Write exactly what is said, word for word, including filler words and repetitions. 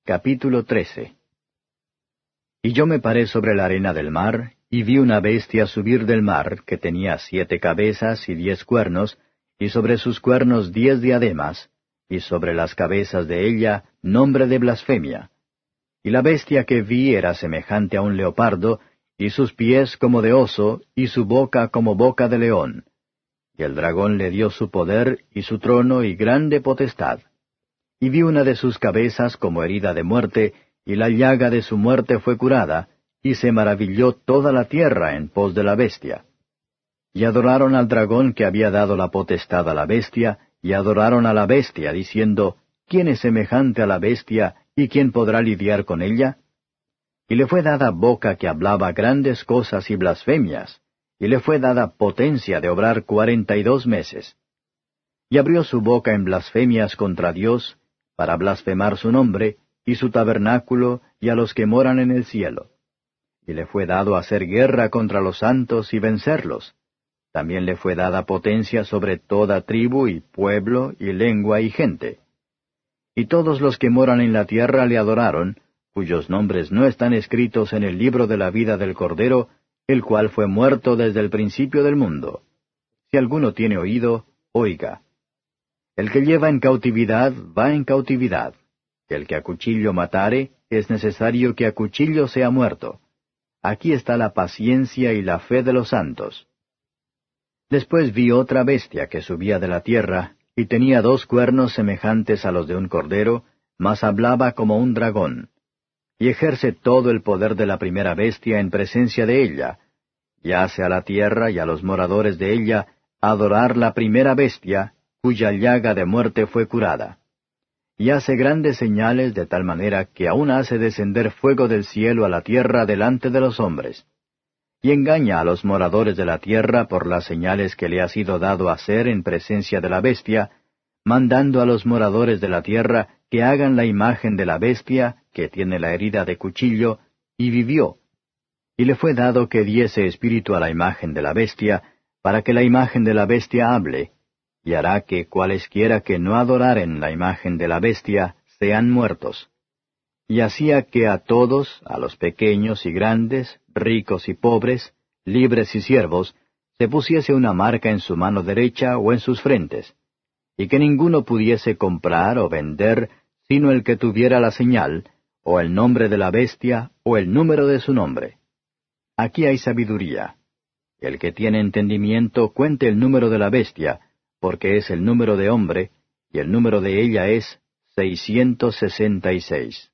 Capítulo trece. Y yo me paré sobre la arena del mar, y vi una bestia subir del mar, que tenía siete cabezas y diez cuernos, y sobre sus cuernos diez diademas, y sobre las cabezas de ella nombre de blasfemia. Y la bestia que vi era semejante a un leopardo, y sus pies como de oso, y su boca como boca de león. Y el dragón le dio su poder, y su trono, y grande potestad. Y vi una de sus cabezas como herida de muerte, y la llaga de su muerte fue curada, y se maravilló toda la tierra en pos de la bestia. Y adoraron al dragón que había dado la potestad a la bestia, y adoraron a la bestia, diciendo, ¿quién es semejante a la bestia, y quién podrá lidiar con ella? Y le fue dada boca que hablaba grandes cosas y blasfemias, y le fue dada potencia de obrar cuarenta y dos meses. Y abrió su boca en blasfemias contra Dios, para blasfemar su nombre, y su tabernáculo, y a los que moran en el cielo. Y le fue dado hacer guerra contra los santos y vencerlos. También le fue dada potencia sobre toda tribu y pueblo y lengua y gente. Y todos los que moran en la tierra le adoraron, cuyos nombres no están escritos en el libro de la vida del Cordero, el cual fue muerto desde el principio del mundo. Si alguno tiene oído, oiga. El que lleva en cautividad, va en cautividad. El que a cuchillo matare, es necesario que a cuchillo sea muerto. Aquí está la paciencia y la fe de los santos. Después vi otra bestia que subía de la tierra, y tenía dos cuernos semejantes a los de un cordero, mas hablaba como un dragón. Y ejerce todo el poder de la primera bestia en presencia de ella, y hace a la tierra y a los moradores de ella adorar la primera bestia, cuya llaga de muerte fue curada. Y hace grandes señales de tal manera que aún hace descender fuego del cielo a la tierra delante de los hombres. Y engaña a los moradores de la tierra por las señales que le ha sido dado hacer en presencia de la bestia, mandando a los moradores de la tierra que hagan la imagen de la bestia, que tiene la herida de cuchillo, y vivió. Y le fue dado que diese espíritu a la imagen de la bestia, para que la imagen de la bestia hable, y hará que cualesquiera que no adoraren la imagen de la bestia sean muertos. Y hacía que a todos, a los pequeños y grandes, ricos y pobres, libres y siervos, se pusiese una marca en su mano derecha o en sus frentes, y que ninguno pudiese comprar o vender, sino el que tuviera la señal, o el nombre de la bestia, o el número de su nombre. Aquí hay sabiduría. El que tiene entendimiento cuente el número de la bestia, porque es el número de hombre, y el número de ella es seiscientos sesenta y seis.